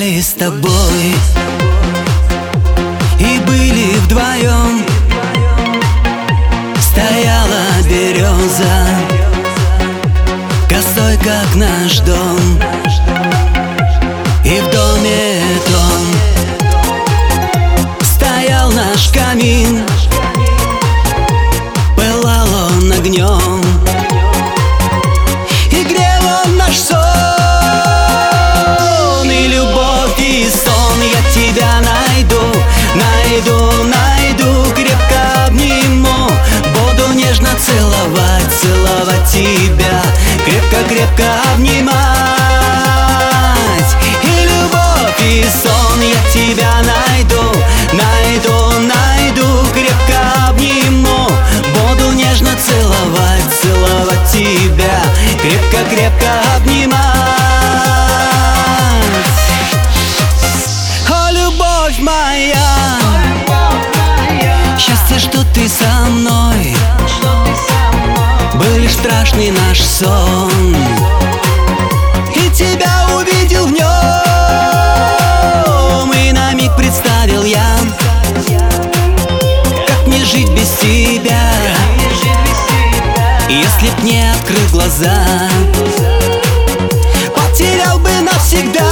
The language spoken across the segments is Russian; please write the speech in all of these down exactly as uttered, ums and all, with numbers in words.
гуляли с тобой и были вдвоем. Стояла береза косой, как наш дом, и в доме том стоял наш камин. Пылал он огнем, и грел он наш сон. И любовь, и сон, я тебя найду, найду, найду, крепко обниму. Буду нежно целовать, целовать тебя, крепко-крепко обнимать. И любовь, и сон, я тебя найду, найду, найду, крепко обниму. Буду нежно целовать, целовать тебя, крепко-крепко обнимать. О, любовь моя, счастье, что ты со мной. Был лишь страшный наш сон, и тебя увидел в нем. И на миг представил я, как мне жить без тебя, если б не открыл глаза, потерял бы навсегда.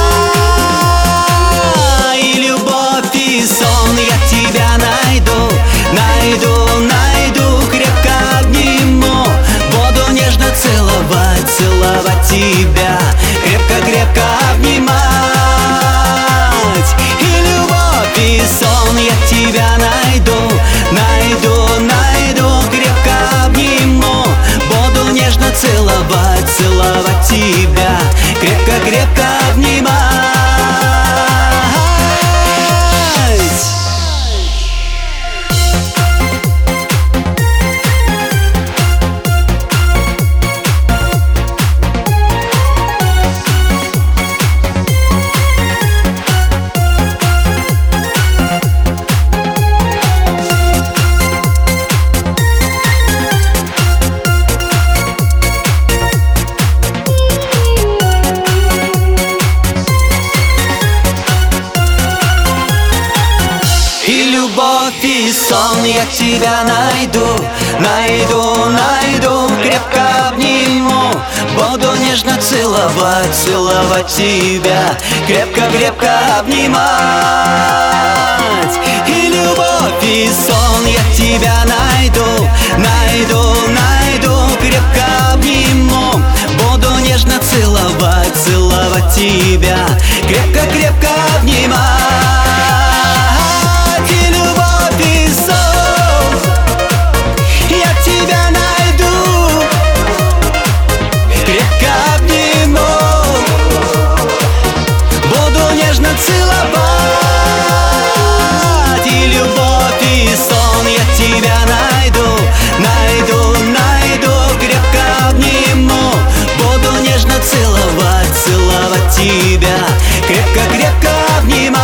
И любовь, и сон, я тебя найду, найду, найду, крепко обниму. Буду нежно целовать, целовать тебя, крепко-крепко обнимать. И любовь, и сон, я тебя найду, найду, найду, крепко обниму. Буду нежно целовать, целовать тебя, крепко-крепко обнимать. Любовь и сон, я тебя найду, найду, найду, крепко обниму. Буду нежно целовать, целовать тебя, крепко-крепко обнимать. И любовь, и сон, я тебя найду, найду, найду, крепко обниму. Буду нежно целовать, целовать тебя, крепко-крепко обнимать. Целовать. И любовь, и сон, я тебя найду, найду, найду, крепко обниму. Буду нежно целовать, целовать тебя, крепко-крепко обнимать.